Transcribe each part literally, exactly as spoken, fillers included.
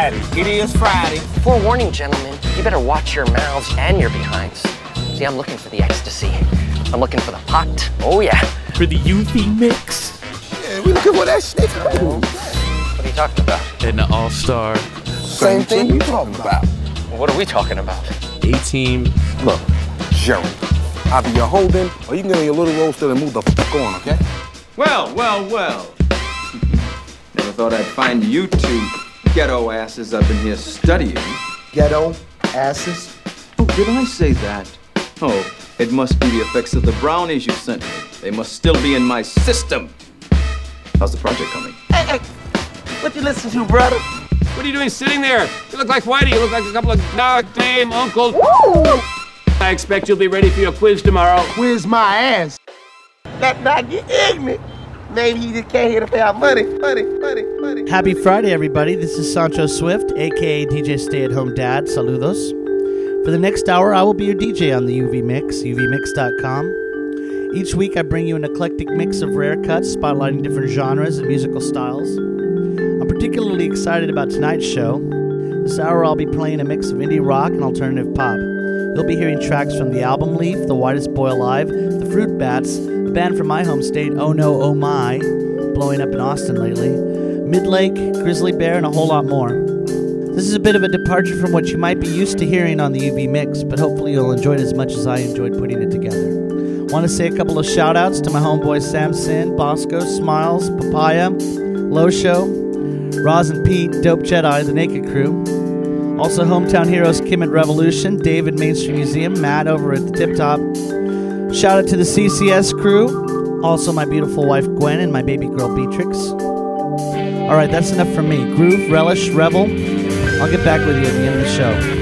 Friday. It is Friday. Forewarning, gentlemen, you better watch your mouths and your behinds. See, I'm looking for the ecstasy. I'm looking for the pot. Oh, yeah. For the U V mix. Yeah, we looking for that snake. What are you talking about? And the all-star. Same thing you talking about. What are we talking about? A-team. Look, Jerry, either you're holding or you can get on your little roadster and move the fuck on, okay? Well, well, well. Never thought I'd find you two ghetto asses up in here studying. Ghetto asses? Oh, did I say that? Oh, it must be the effects of the brownies you sent me. They must still be in my system. How's the project coming? Hey, hey, what you listen to, brother? What are you doing sitting there? You look like Whitey. You look like a couple of goddamn uncles. Woo! I expect you'll be ready for your quiz tomorrow. Quiz my ass. That not get ignorant. Maybe he just can't hear to pay our money, money, money, money. Happy Friday, everybody. This is Sancho Swift, a k a. D J Stay-at-Home Dad. Saludos. For the next hour, I will be your D J on the U V Mix, U V mix dot com. Each week, I bring you an eclectic mix of rare cuts, spotlighting different genres and musical styles. I'm particularly excited about tonight's show. This hour, I'll be playing a mix of indie rock and alternative pop. You'll be hearing tracks from The Album Leaf, The Whitest Boy Alive, The Fruit Bats, a band from my home state, Oh No, Oh My, blowing up in Austin lately, Midlake, Grizzly Bear, and a whole lot more. This is a bit of a departure from what you might be used to hearing on the U V Mix, but hopefully you'll enjoy it as much as I enjoyed putting it together. Want to say a couple of shout-outs to my homeboys Sam Sin, Bosco, Smiles, Papaya, Losho, Roz and Pete, Dope Jedi, The Naked Crew. Also hometown heroes Kim at Revolution, Dave at Main Street Museum, Matt over at the Tip Top. Shout out to the C C S crew, also my beautiful wife Gwen and my baby girl Beatrix. Alright, that's enough from me. Groove, relish, revel. I'll get back with you at the end of the show.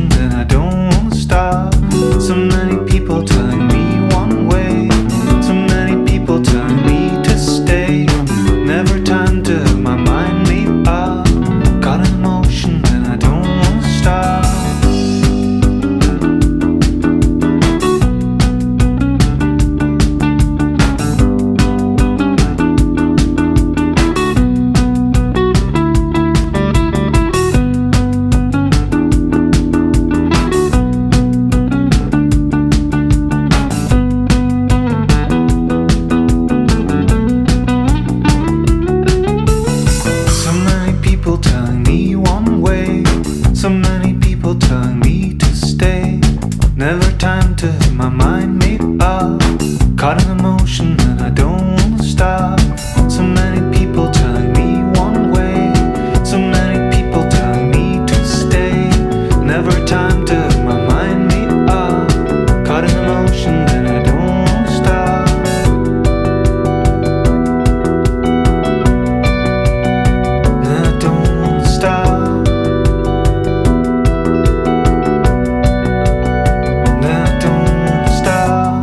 emotion that I don't wanna stop. So many people telling me one way, so many people telling me to stay. Never time to my mind made up. Got an emotion that I don't wanna stop. So many people telling me one way, so many people telling me to stay. Never time to have my mind made up. Caught an emotion that I don't wanna stop. So many people telling me one way, so many people telling me to stay. Never time to have my mind made up. Caught an emotion that I don't wanna stop. That I don't wanna stop. That I don't wanna stop.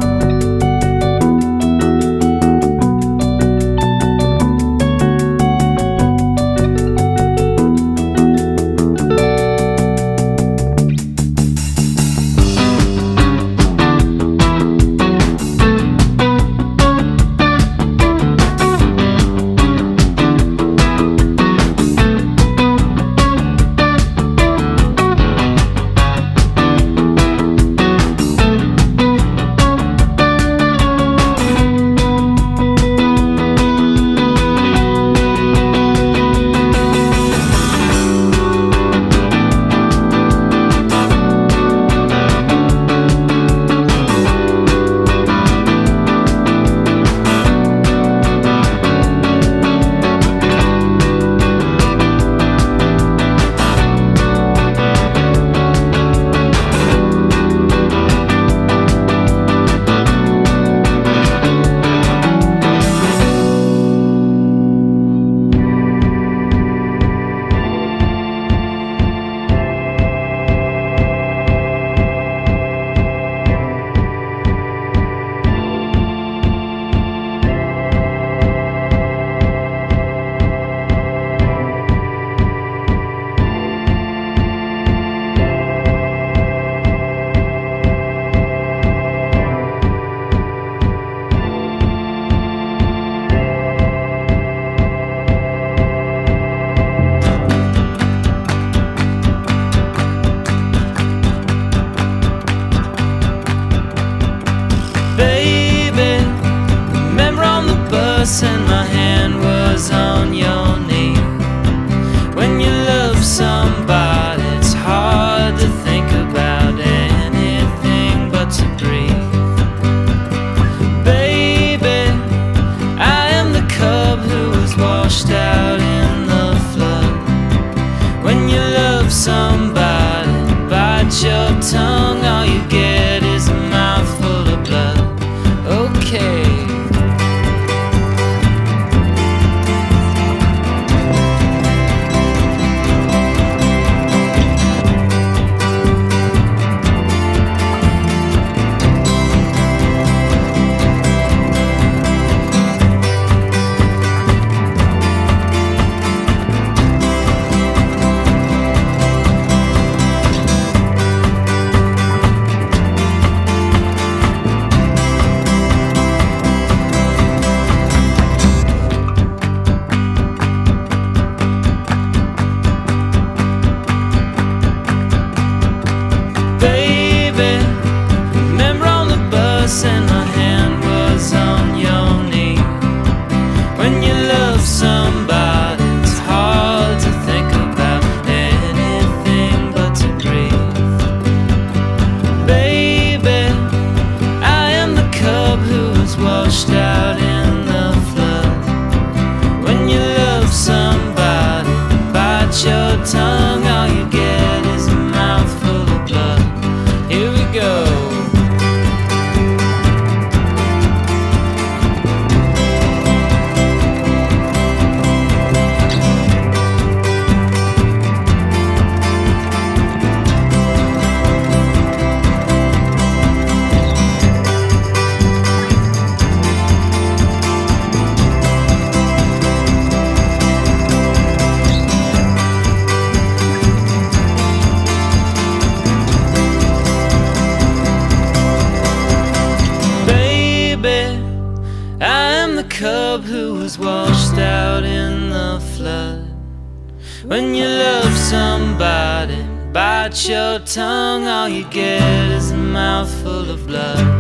cub who was washed out in the flood. When you love somebody, bite your tongue, all you get is a mouthful of blood.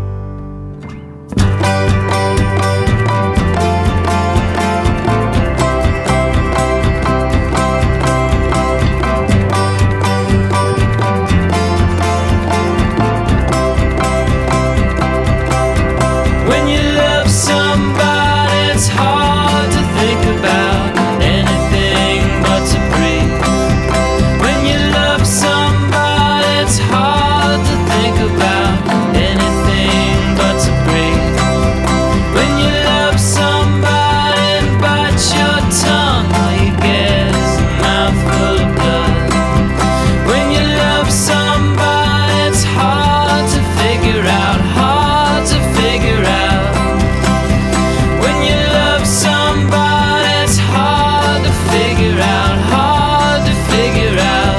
When you love somebody, it's hard to think about anything but to breathe. When you love somebody, it's hard to think about anything but to breathe. When you love somebody and bite your tongue, all you get is a mouthful of blood. When you love somebody, it's hard to figure out, hard to figure out. When you love somebody, it's hard to figure out, hard to figure out.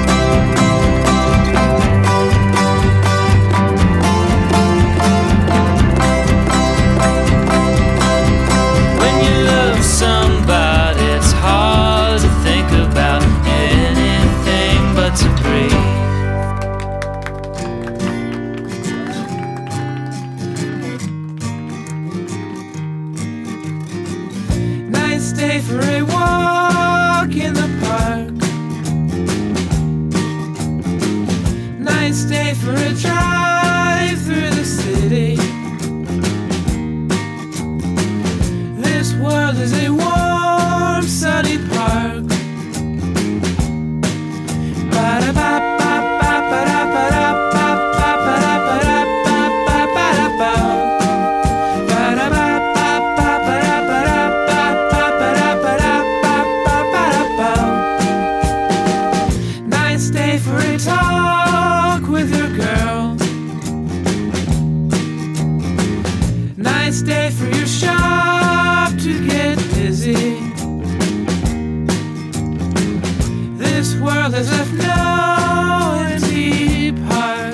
When you love somebody, it's hard to think about anything but to breathe. Nice day for a walk in the park. Nice day for a drive through the city. This world is a warm, sunny park. Nice day for a talk with your girl. Nice day for your shop to get busy. This world has left no empty part.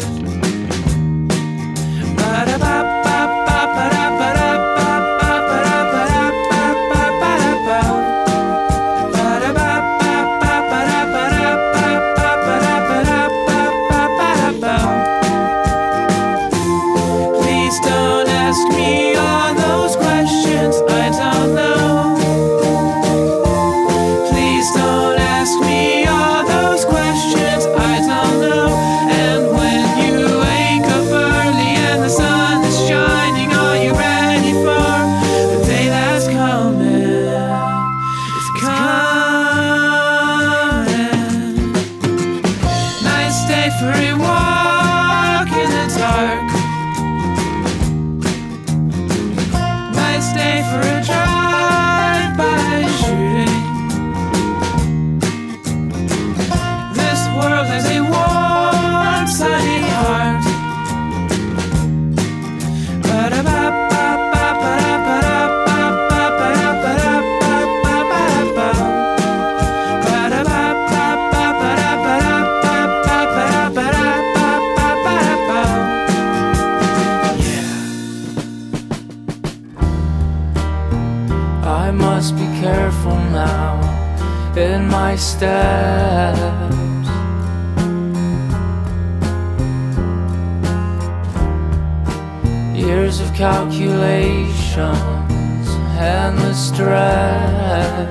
Please don't ask me all those questions I don't know. Please don't ask me all those questions I don't know. And when you wake up early and the sun is shining, are you ready for the day that's coming? It's coming. Nice day for a walk in the dark. Nice day for a drive-by shooting. This world has a warm, sunny heart. I must be careful now in my steps. Years of calculations and the stress.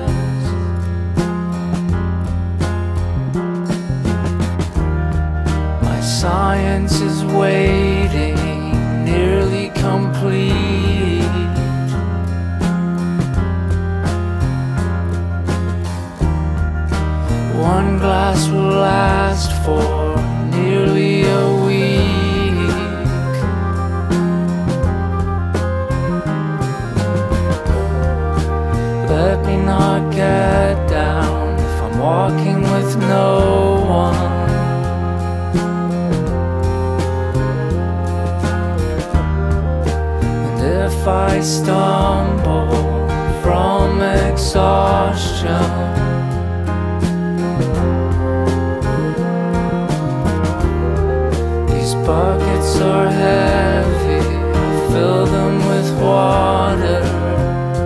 My science is waiting, nearly complete. One glass will last for nearly a week. Let me not get down if I'm walking with no one. And if I stumble from exhaustion, buckets are heavy, I fill them with water.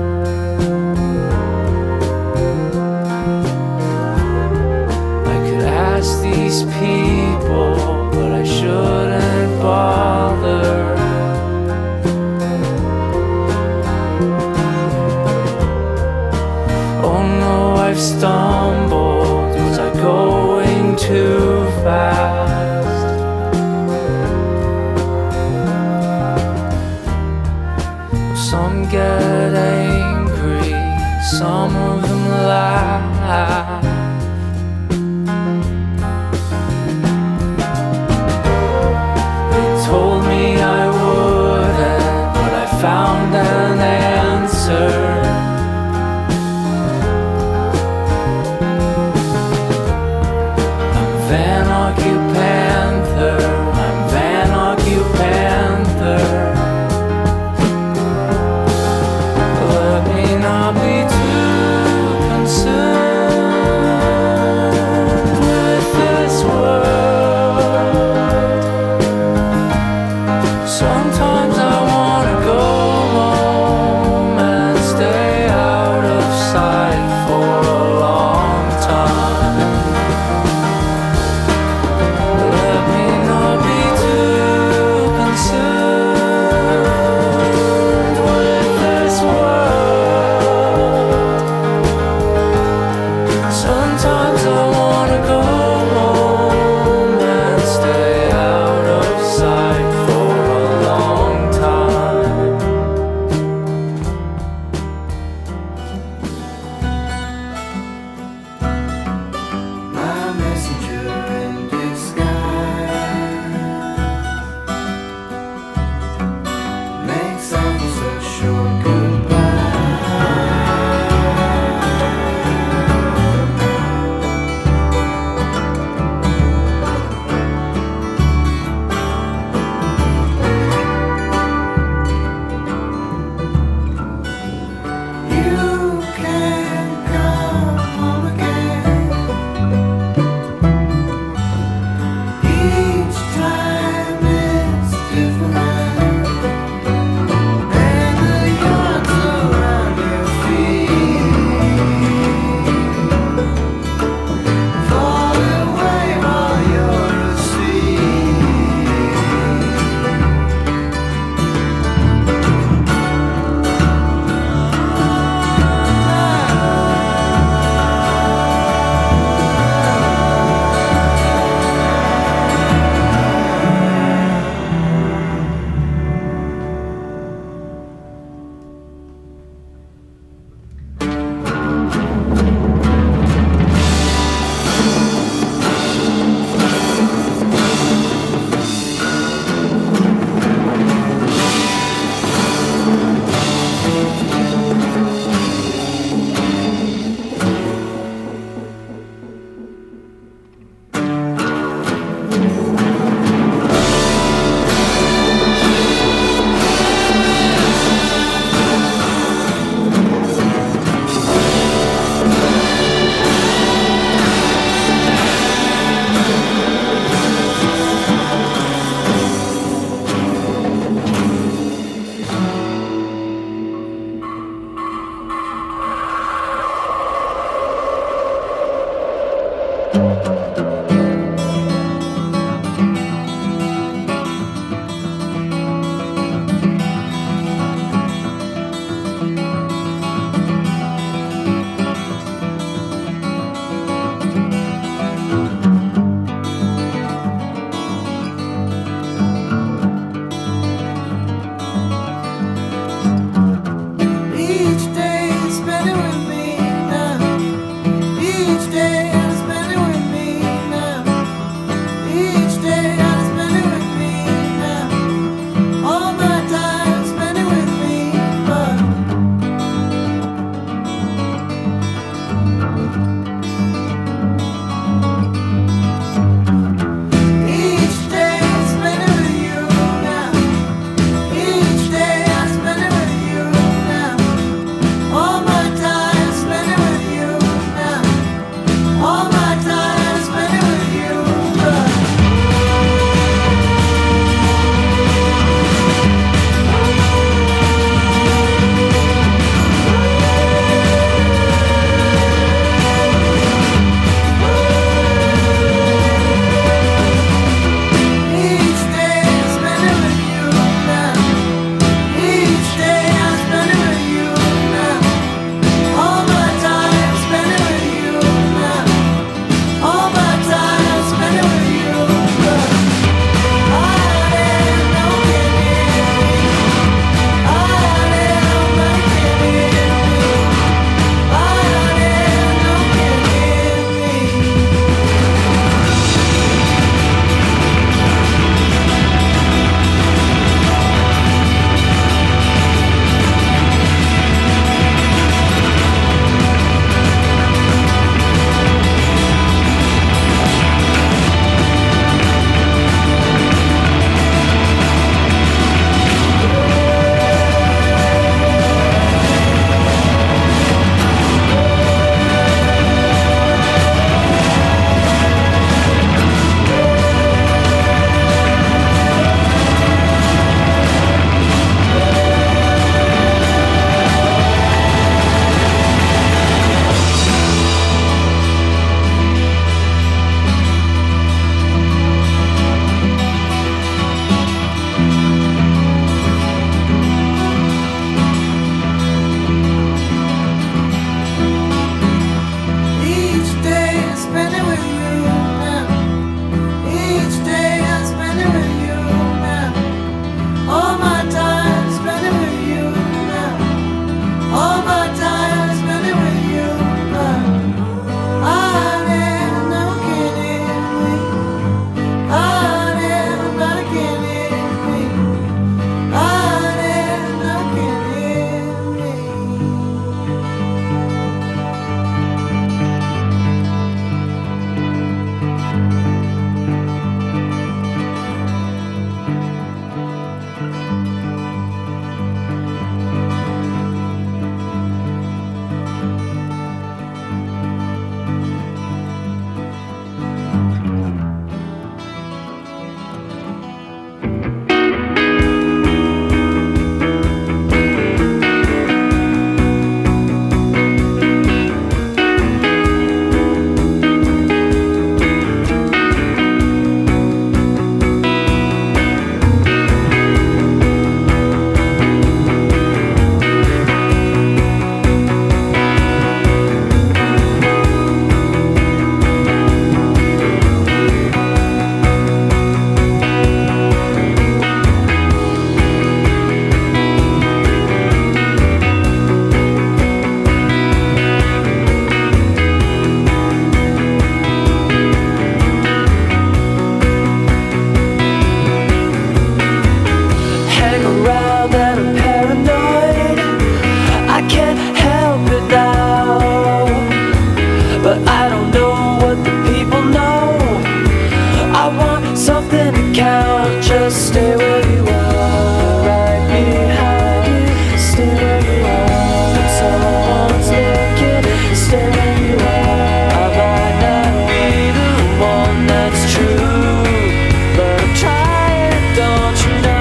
nothing to count. Just stay where you are, right behind you. Stay where you are. When someone's looking, stay where you are. I might not be the one that's true, but I'm trying, don't you know?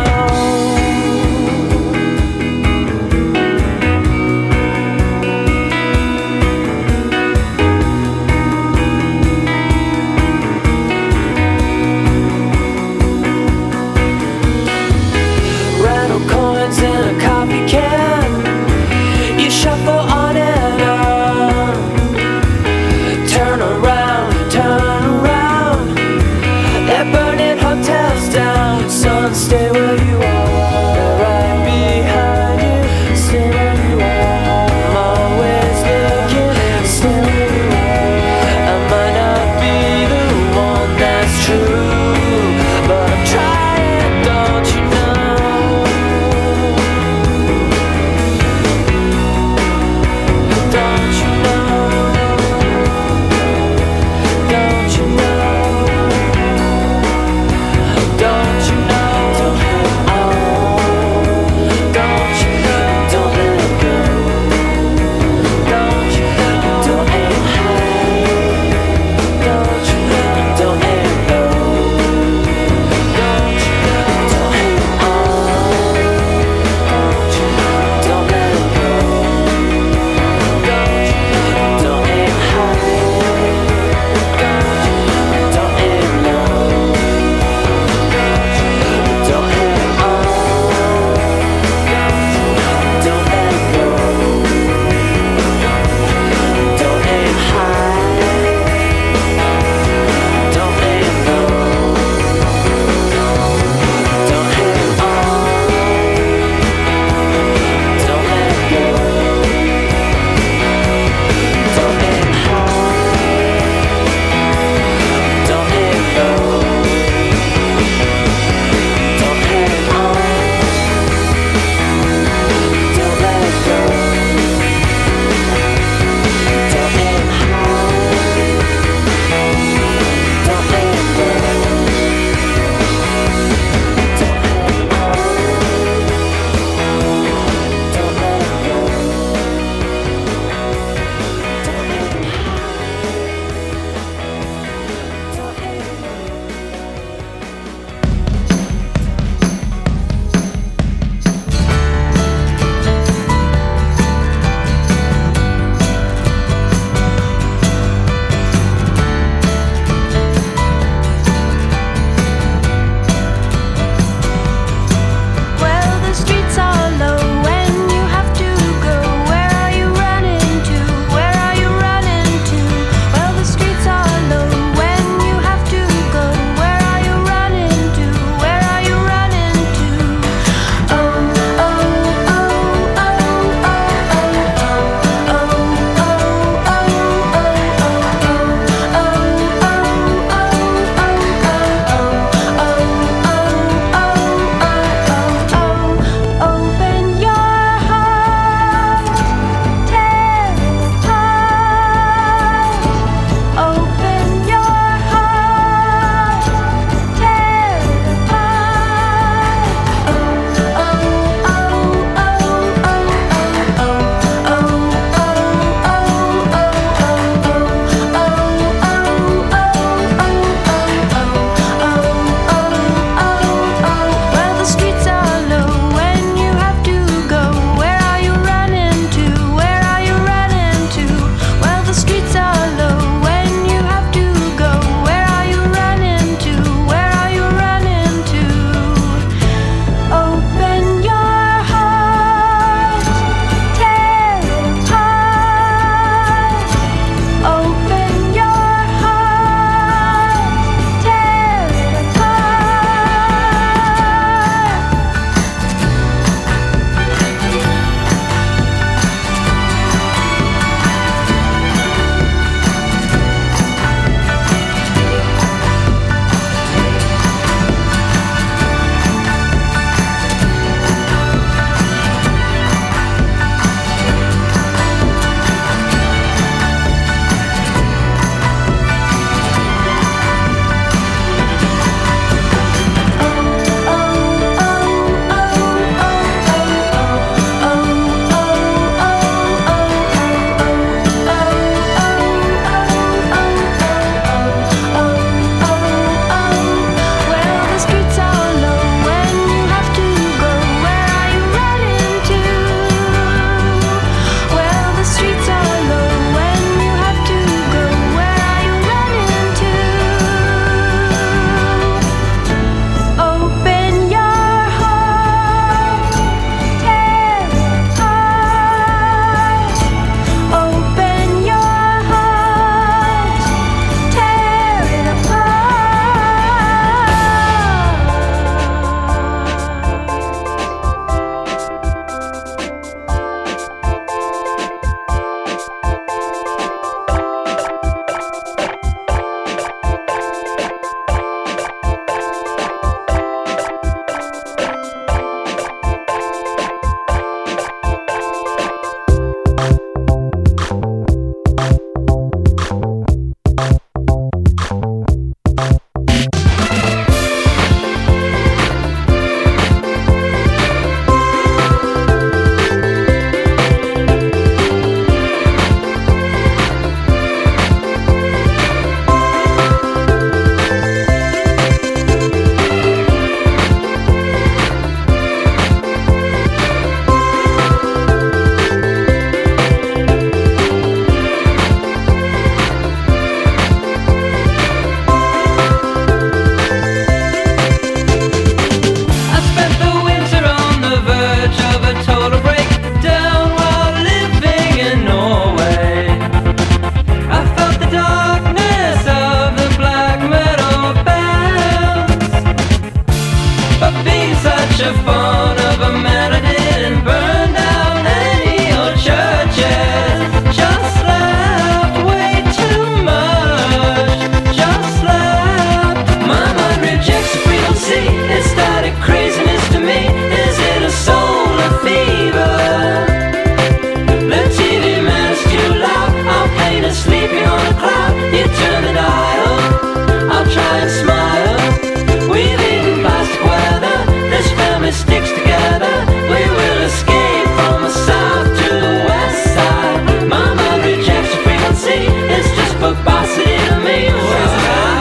a phone of a man I didn't burn down any old churches. Just laughed way too much. Just laughed. My mind rejects the frequency. It started craziness to me. Is it a solar fever? The T V man is too loud. I'll paint a sleepy on a cloud. You turn the dial. I'll try and smile. We've eaten plastic weather. This family sticks together. We will escape from the south to the west side. My mind rejects the frequency. It's just verbosity to me. Where's it at?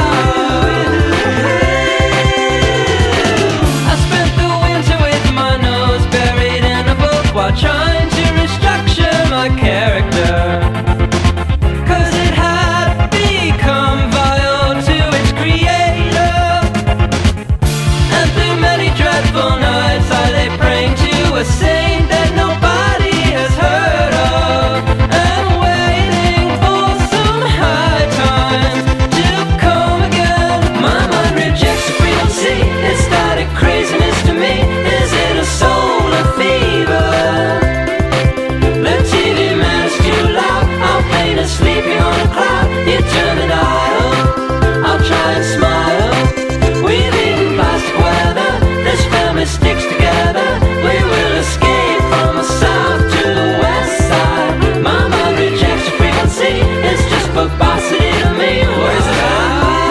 I spent the winter with my nose buried in a book while trying to restructure my character. Cause it had become vile to its creator. And through many dreadful nights I lay praying to a saint that nobody has heard of, and waiting for some high times to come again. My mind rejects the frequency. It started craziness to me. Is it a solar fever? The T V man is too loud. I'll paint a sleepy on a cloud. You turn the dial. I'll try and smile. We've eaten plastic weather. This family sticks together. We will escape from the south to the west side. My mind rejects the frequency. It's just verbosity to me. Where's it at?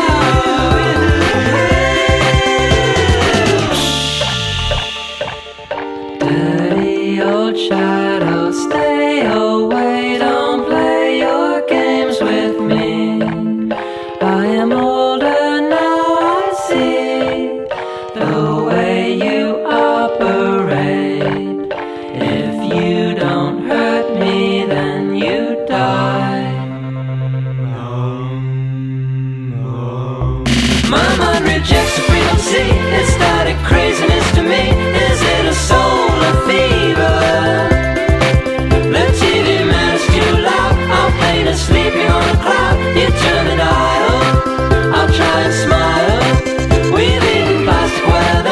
Dirty old shadow, stay away. Don't play your games with me. I am older now, I see the way you operate. If you don't hurt me, then you die. My mind rejects the frequency. It started craziness to me. Is it a solar fever? The T V man is too loud. I'll paint a sleepy on a cloud. You turn the dial. I'll try and smile. We've eaten plastic weather.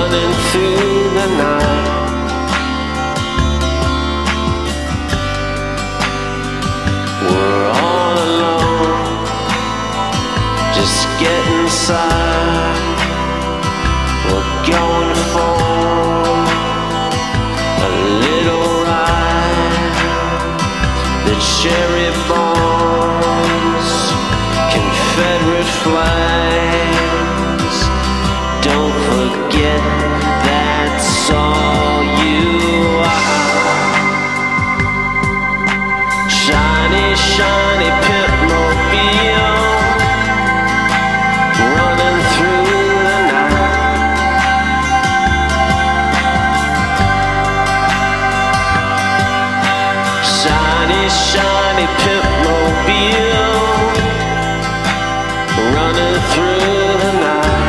running through the night. We're all alone, just get inside. We're going for a little ride. The cherry bombs, Confederate flags. Don't forget that's all you are. Shiny, shiny Pitmobile, running through the night. Shiny, shiny Pitmobile, running through the night.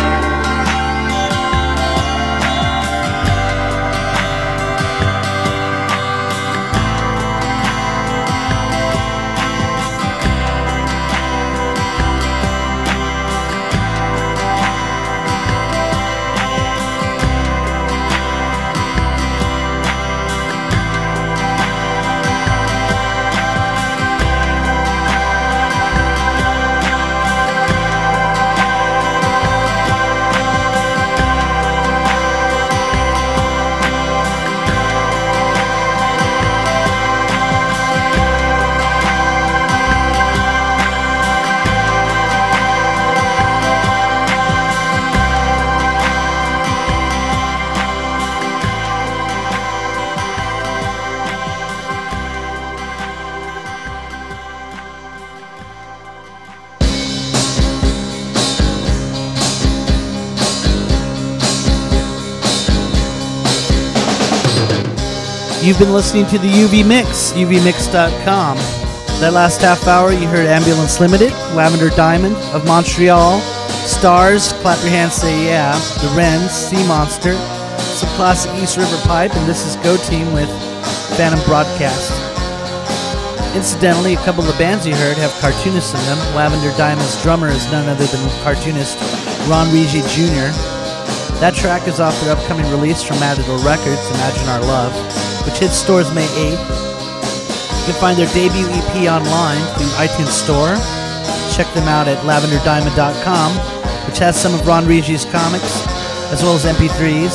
You've been listening to the U V Mix, U V mix dot com. That last half hour, you heard Ambulance Limited, Lavender Diamond of Montreal, Stars, Clap Your Hands, Say Yeah, The Wrens, Sea Monster, some classic East River Pipe, and this is Go Team with Phantom Broadcast. Incidentally, a couple of the bands you heard have cartoonists in them. Lavender Diamond's drummer is none other than cartoonist Ron Rigi Junior That track is off their upcoming release from Matador Records, Imagine Our Love, which hits stores May eighth. You can find their debut E P online through iTunes Store. Check them out at lavender diamond dot com, which has some of Ron Rigi's comics, as well as M P threes.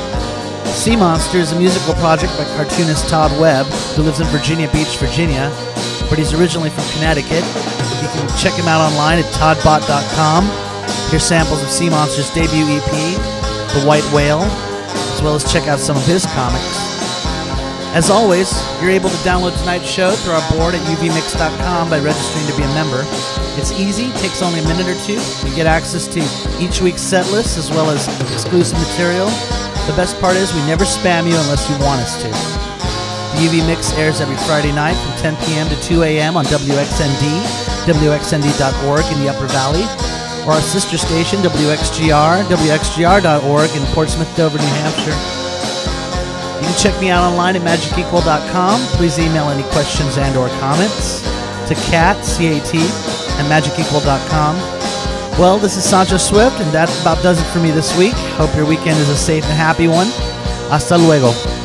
Sea Monster is a musical project by cartoonist Todd Webb, who lives in Virginia Beach, Virginia, but he's originally from Connecticut. You can check him out online at todd bot dot com. Here's samples of Sea Monster's debut E P, The White Whale, as well as check out some of his comics. As always, you're able to download tonight's show through our board at u v mix dot com by registering to be a member. It's easy, takes only a minute or two. You get access to each week's set list as well as exclusive material. The best part is we never spam you unless you want us to. The U V Mix airs every Friday night from ten p.m. to two a.m. on W X N D, W X N D dot org in the Upper Valley, or our sister station, W X G R, W X G R dot org in Portsmouth, Dover, New Hampshire. You can check me out online at magic equal dot com. Please email any questions and or comments to cat, C A T, at magic equal dot com. Well, this is Sancho Swift, and that about does it for me this week. Hope your weekend is a safe and happy one. Hasta luego.